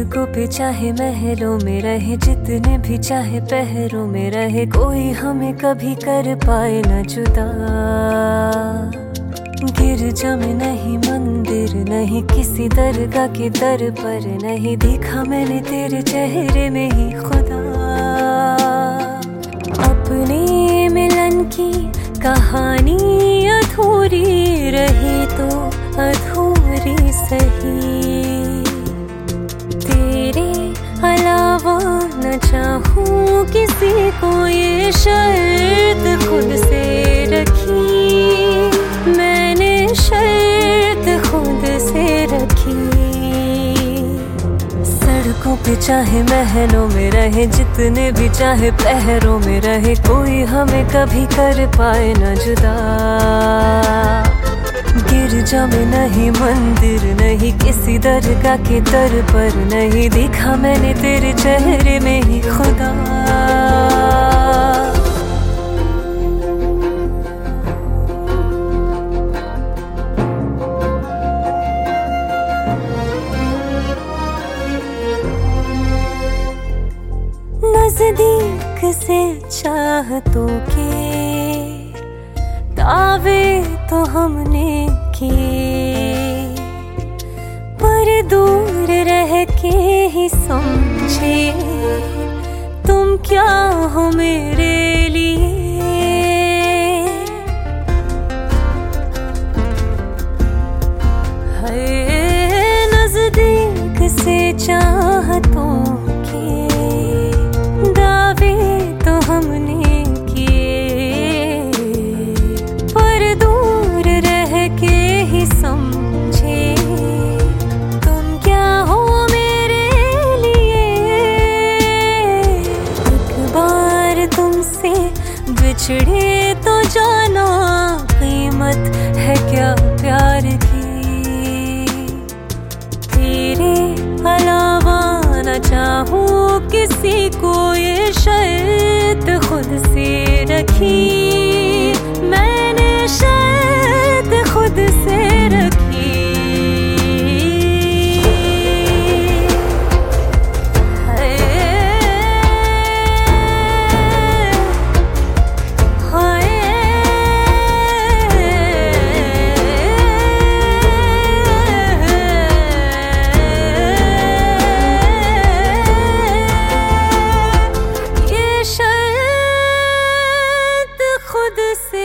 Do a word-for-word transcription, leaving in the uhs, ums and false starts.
सड़कों पे चाहे महलों में रहे, जितने भी चाहे पहरों में रहे, कोई हमें कभी कर पाए न जुदा। गिरजा में नहीं, मंदिर नहीं, किसी दरगाह के दर पर नहीं, देखा मैंने तेरे चेहरे में ही खुदा। अपने मिलन की कहानी अधूरी रही तो अधूरी सही, तेरे अलावा न चाहूं किसी को, ये शर्त खुद से रखी मैंने, शर्त खुद से रखी। सड़कों पे चाहे महलों में रहे, जितने भी चाहे पहरों में रहे, कोई हमें कभी कर पाए न जुदा। गिरजा में नहीं, मंदिर नहीं, किसी दरगाह के दर पर नहीं, देखा मैंने तेरे चेहरे में ही खुदा। नजदीक से चाहतों के दावे तो हमने किए, पर दूर रह के ही समझे तुम क्या हो मेरे लिए। है नजदीक से चाहतों दावे तो हमने किए, पर दूर रह के ही समझे तुम क्या हो मेरे लिए। एक बार तुमसे बिछड़े तो जाना, कीमत है क्या प्यार की। तेरे अलावा न चाहूं किसी को, ये शर्त खुद से रखी मैंने, शर्त खुद से रखी। हाय हाय खुद से